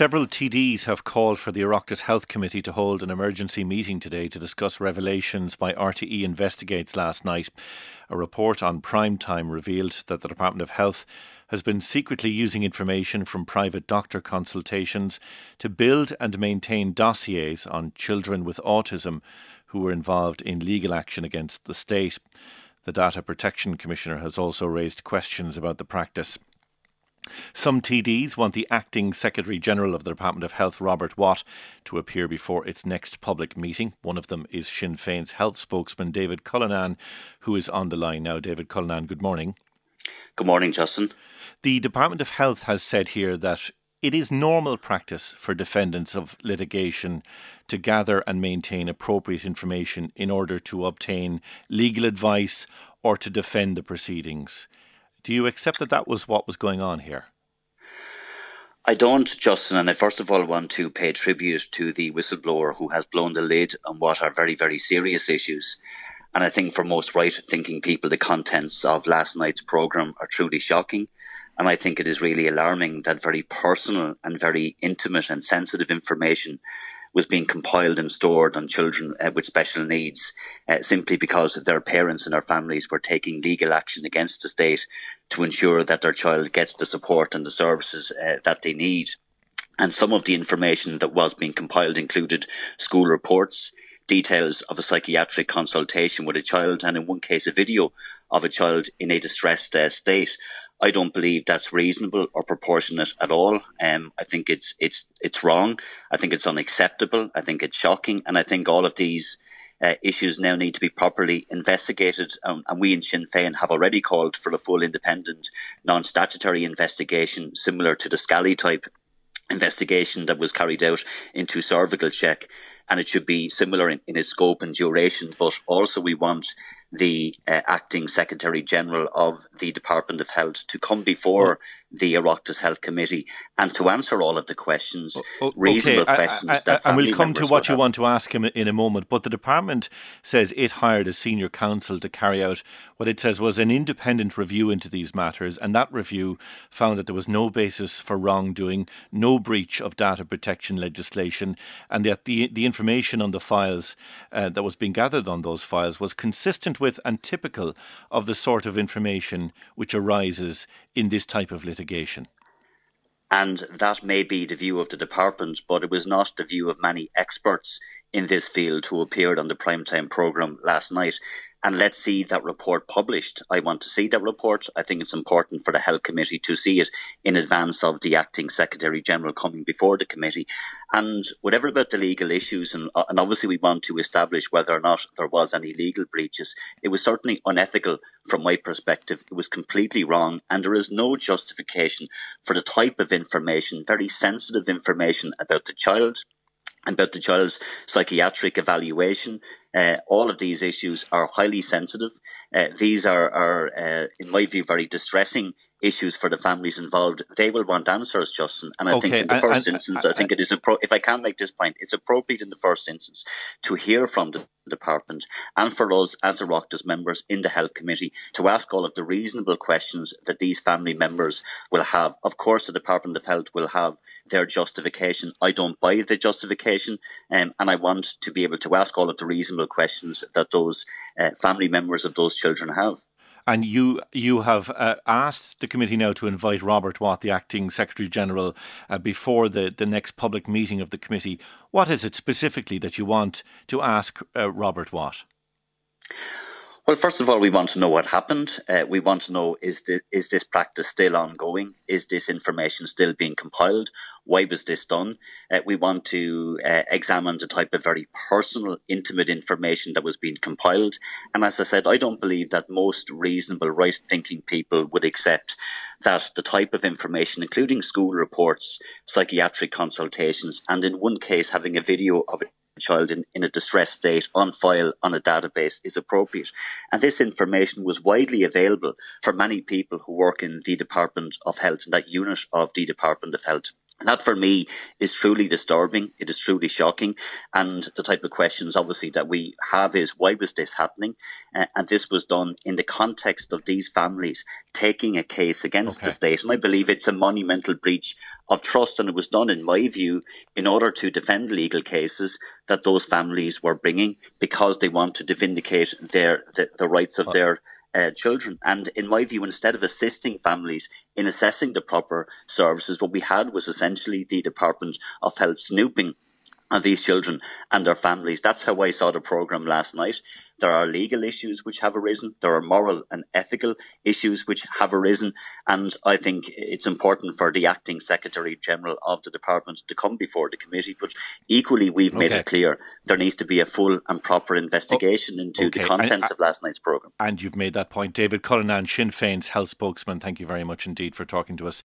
Several TDs have called for the Oireachtas Health Committee to hold an emergency meeting today to discuss revelations by RTE Investigates last night. A report on Prime Time revealed that the Department of Health has been secretly using information from private doctor consultations to build and maintain dossiers on children with autism who were involved in legal action against the state. The Data Protection Commissioner has also raised questions about the practice. Some TDs want the Acting Secretary-General of the Department of Health, Robert Watt, to appear before its next public meeting. One of them is Sinn Féin's health spokesman, David Cullinane, who is on the line now. David Cullinane, good morning. Good morning, Justin. The Department of Health has said here that it is normal practice for defendants of litigation to gather and maintain appropriate information in order to obtain legal advice or to defend the proceedings. Do you accept that that was what was going on here? I don't, Justin, and I first of all want to pay tribute to the whistleblower who has blown the lid on what are very, very serious issues. And I think for most right-thinking people, the contents of last night's programme are truly shocking. And I think it is really alarming that very personal and very intimate and sensitive information was being compiled and stored on children with special needs simply because their parents and their families were taking legal action against the state to ensure that their child gets the support and the services that they need. And some of the information that was being compiled included school reports, details of a psychiatric consultation with a child, and in one case a video of a child in a distressed state. I don't believe that's reasonable or proportionate at all. I think it's wrong. I think it's unacceptable. I think it's shocking. And I think all of these issues now need to be properly investigated. And we in Sinn Féin have already called for a full independent non-statutory investigation similar to the Scally type investigation that was carried out into cervical check. And it should be similar in its scope and duration. But also we want the Acting Secretary-General of the Department of Health to come before the Oireachtas Health Committee and to answer all of the questions, reasonable questions that family members and we'll come to what you have. want to ask him in a moment. But the department says it hired a senior counsel to carry out what it says was an independent review into these matters, and that review found that there was no basis for wrongdoing, no breach of data protection legislation, and that the information on the files that was being gathered on those files was consistent with and typical of the sort of information which arises in this type of litigation. And that may be the view of the department, but it was not the view of many experts in this field who appeared on the primetime programme last night. And let's see that report published. I want to see that report. I think it's important for the Health Committee to see it in advance of the Acting Secretary-General coming before the committee. And whatever about the legal issues, and obviously we want to establish whether or not there was any legal breaches, it was certainly unethical from my perspective. It was completely wrong, and there is no justification for the type of information, very sensitive information about the child, about the child's psychiatric evaluation. All of these issues are highly sensitive. These are, in my view, very distressing issues for the families involved. They will want answers, Justin. And I think in the first instance, I think it is, if I can make this point, it's appropriate in the first instance to hear from the department and for us as Oireachtas members in the Health Committee to ask all of the reasonable questions that these family members will have. Of course, the Department of Health will have their justification. I don't buy the justification, and I want to be able to ask all of the reasonable questions that those family members of those children have. And you have asked the committee now to invite Robert Watt, the Acting Secretary-General, before the next public meeting of the committee. What is it specifically that you want to ask Robert Watt? Well, first of all, we want to know what happened. We want to know, is this practice still ongoing? Is this information still being compiled? Why was this done? We want to examine the type of very personal, intimate information that was being compiled. And as I said, I don't believe that most reasonable, right-thinking people would accept that the type of information, including school reports, psychiatric consultations, and in one case having a video of child in a distressed state on file on a database is appropriate. And this information was widely available for many people who work in the Department of Health, and that unit of the Department of Health. That for me is truly disturbing. It is truly shocking. And the type of questions obviously that we have is, why was this happening? And this was done in the context of these families taking a case against the state. And I believe it's a monumental breach of trust. And it was done, in my view, in order to defend legal cases that those families were bringing because they wanted to vindicate the rights of their children. And in my view, instead of assisting families in assessing the proper services, what we had was essentially the Department of Health snooping on these children and their families. That's how I saw the programme last night. There are legal issues which have arisen. There are moral and ethical issues which have arisen. And I think it's important for the Acting Secretary-General of the Department to come before the committee. But equally, we've made it clear there needs to be a full and proper investigation into the contents of last night's programme. And you've made that point. David Cullinan, Sinn Féin's health spokesman, thank you very much indeed for talking to us.